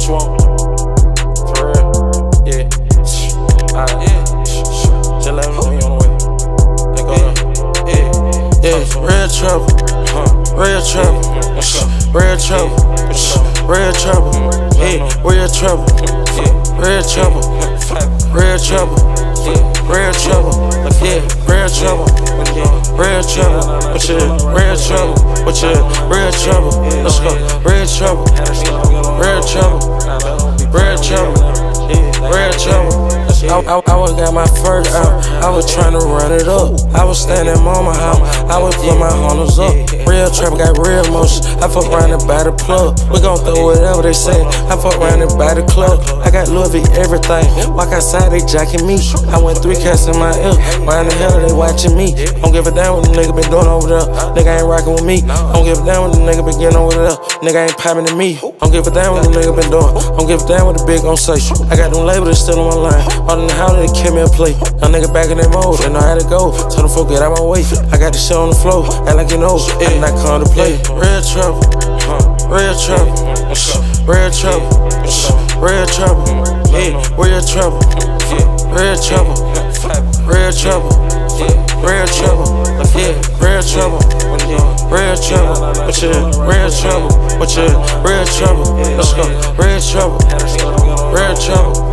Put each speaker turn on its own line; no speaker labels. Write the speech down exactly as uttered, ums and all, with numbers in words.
you want? For real? Yeah. Alright, yeah. Just let me know when you on the way. They go down. Yeah. Yeah. Real trouble. Real trouble. Real trouble. Real trouble. Yeah. Real trouble. Real trouble. Real trouble. Real trouble. Yeah. Real trouble. Real trouble. What you? Real trouble. What you? Real trouble. Let's go. Real trouble. Real trouble. Real trouble. Real trouble. I, I, I was got my first out, I was tryna run it up. I was standing on my house, I was put my hunters up. Real trap got real motion, I fuck round and buy the plug. We gon' throw whatever they say, I fuck round and buy the club. I got Louis V everything, walk outside they jacking me. I went three cats in my ear, why in the hell are they watching me? Don't give a damn what the nigga been doing over there, nigga ain't rockin' with me. Don't give a damn what the nigga been getting over there, nigga ain't poppin' to me. Don't give a damn what the nigga been doing, don't give a damn what the big gon' say. I got them labels still on my line. All in the house, they kept me a play. A nigga back in that mode, they know how to go. Tell them folk get out my way. I got the shit on the floor, act like you know, and I come to play. Real trouble, real trouble, real trouble, real trouble, yeah, real trouble, real trouble, real trouble, real trouble, yeah, real trouble, real trouble, what you, real trouble, what you, real trouble, let's go, real trouble, real trouble.